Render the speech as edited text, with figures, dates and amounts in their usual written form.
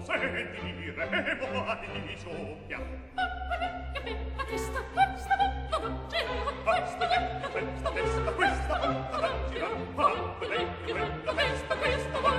sentiremo Alicio La testa, questa volta non gira, questa volta, questa volta, questa volta non gira, questa volta,